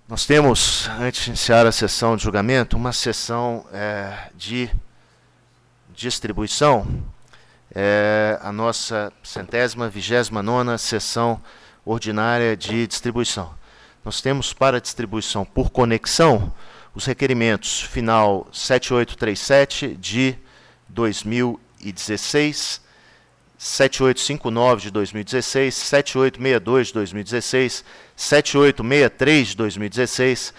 Nós temos, antes de iniciar a sessão de julgamento, uma sessão de distribuição, a nossa 129ª sessão ordinária de distribuição. Nós temos para distribuição por conexão os requerimentos final 7837 de 2016, 7859 de 2016, 7862 de 2016, 7863 de 2016,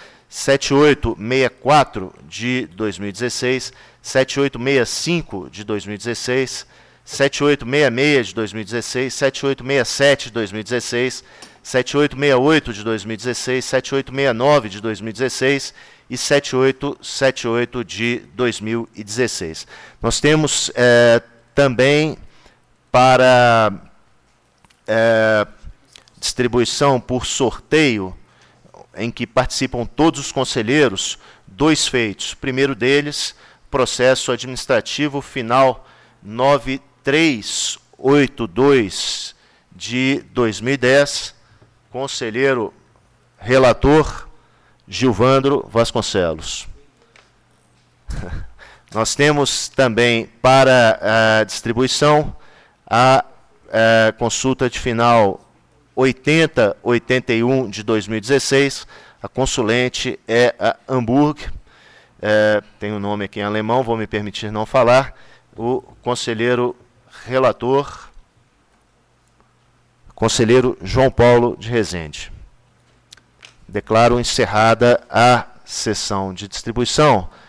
7864 de 2016, 7865 de 2016, 7866 de 2016, 7867 de 2016, 7868 de 2016, 7869 de 2016 e 7878 de 2016. Nós temos também para distribuição por sorteio, em que participam todos os conselheiros, 2 feitos. O primeiro deles, processo administrativo final 9382 de 2010, conselheiro relator Gilvandro Vasconcelos. Nós temos também para a distribuição a consulta de final 8081 de 2016, a consulente é a Hamburg, tem um nome aqui em alemão, vou me permitir não falar, o conselheiro relator, conselheiro João Paulo de Rezende. Declaro encerrada a sessão de distribuição.